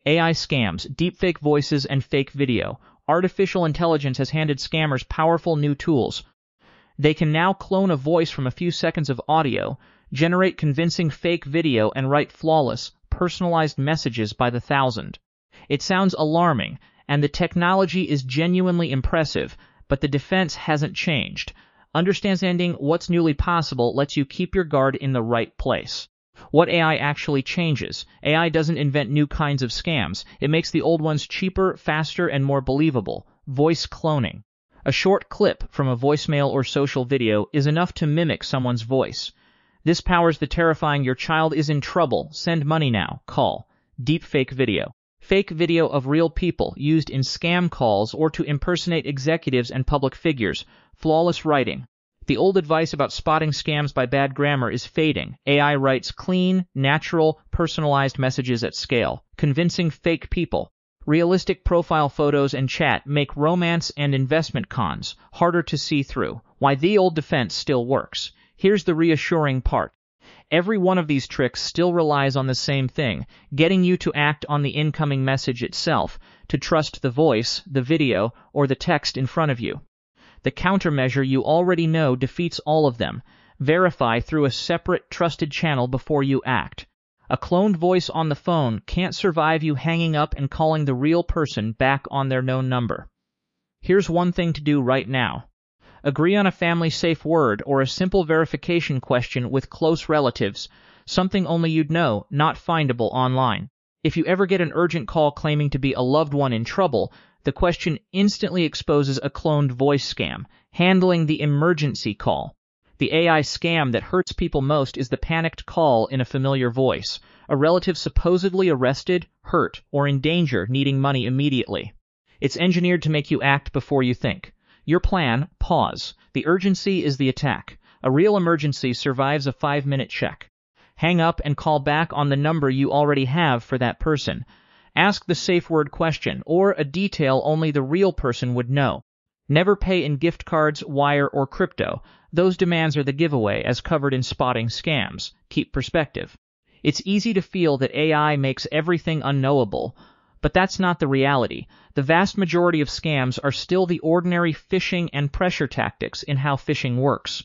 AI scams, deepfake voices, and fake video. Artificial intelligence has handed scammers powerful new tools. They can now clone a voice from a few seconds of audio, generate convincing fake video, and write flawless, personalized messages by the thousand. It sounds alarming, and the technology is genuinely impressive, but the defense hasn't changed. Understanding what's newly possible lets you keep your guard in the right place. What AI actually changes? AI doesn't invent new kinds of scams. It makes the old ones cheaper, faster, and more believable. Voice cloning. A short clip from a voicemail or social video is enough to mimic someone's voice. This powers the terrifying "your child is in trouble, send money now" call. Deepfake video. Fake video of real people used in scam calls or to impersonate executives and public figures. Flawless writing. The old advice about spotting scams by bad grammar is fading. AI writes clean, natural, personalized messages at scale. Convincing fake people. Realistic profile photos and chat make romance and investment cons harder to see through. Why the old defense still works. Here's the reassuring part. Every one of these tricks still relies on the same thing, getting you to act on the incoming message itself, to trust the voice, the video, or the text in front of you. The countermeasure you already know defeats all of them. Verify through a separate, trusted channel before you act. A cloned voice on the phone can't survive you hanging up and calling the real person back on their known number. Here's one thing to do right now. Agree on a family-safe word or a simple verification question with close relatives, something only you'd know, not findable online. If you ever get an urgent call claiming to be a loved one in trouble, the question instantly exposes a cloned voice scam, handling the emergency call. The AI scam that hurts people most is the panicked call in a familiar voice, a relative supposedly arrested, hurt, or in danger needing money immediately. It's engineered to make you act before you think. Your plan, pause. The urgency is the attack. A real emergency survives a 5-minute check. Hang up and call back on the number you already have for that person. Ask the safe word question, or a detail only the real person would know. Never pay in gift cards, wire, or crypto. Those demands are the giveaway, as covered in Spotting Scams. Keep perspective. It's easy to feel that AI makes everything unknowable, but that's not the reality. The vast majority of scams are still the ordinary phishing and pressure tactics in how phishing works.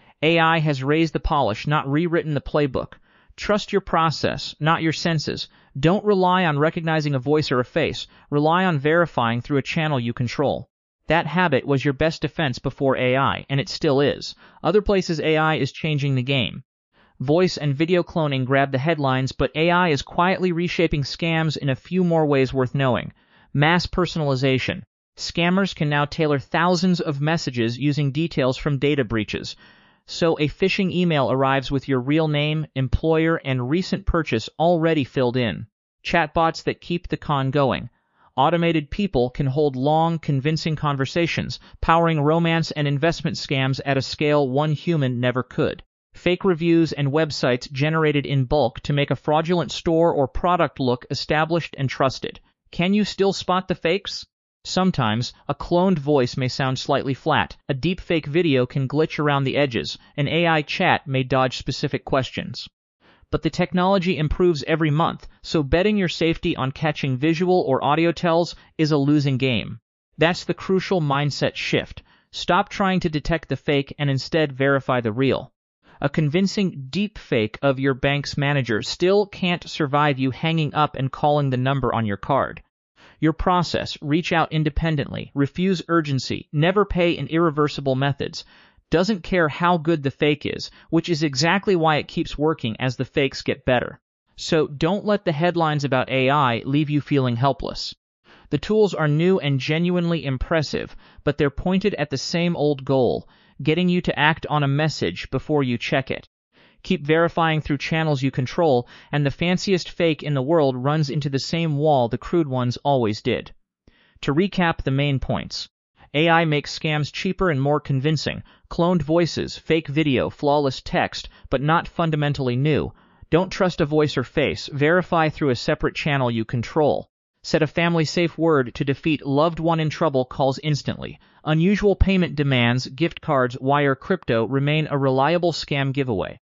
AI has raised the polish, not rewritten the playbook. Trust your process, not your senses. Don't rely on recognizing a voice or a face. Rely on verifying through a channel you control. That habit was your best defense before AI, and it still is. Other places AI is changing the game. Voice and video cloning grab the headlines, but AI is quietly reshaping scams in a few more ways worth knowing. Mass personalization. Scammers can now tailor thousands of messages using details from data breaches. So a phishing email arrives with your real name, employer, and recent purchase already filled in. Chatbots that keep the con going. Automated people can hold long, convincing conversations, powering romance and investment scams at a scale one human never could. Fake reviews and websites generated in bulk to make a fraudulent store or product look established and trusted. Can you still spot the fakes? Sometimes, a cloned voice may sound slightly flat, a deepfake video can glitch around the edges, an AI chat may dodge specific questions. But the technology improves every month, so betting your safety on catching visual or audio tells is a losing game. That's the crucial mindset shift. Stop trying to detect the fake and instead verify the real. A convincing deepfake of your bank's manager still can't survive you hanging up and calling the number on your card. Your process: reach out independently, refuse urgency, never pay in irreversible methods. Doesn't care how good the fake is, which is exactly why it keeps working as the fakes get better. So don't let the headlines about AI leave you feeling helpless. The tools are new and genuinely impressive, but they're pointed at the same old goal, getting you to act on a message before you check it. Keep verifying through channels you control, and the fanciest fake in the world runs into the same wall the crude ones always did. To recap the main points. AI makes scams cheaper and more convincing. Cloned voices, fake video, flawless text, but not fundamentally new. Don't trust a voice or face. Verify through a separate channel you control. Set a family-safe word to defeat loved one in trouble calls instantly. Unusual payment demands, gift cards, wire, crypto remain a reliable scam giveaway.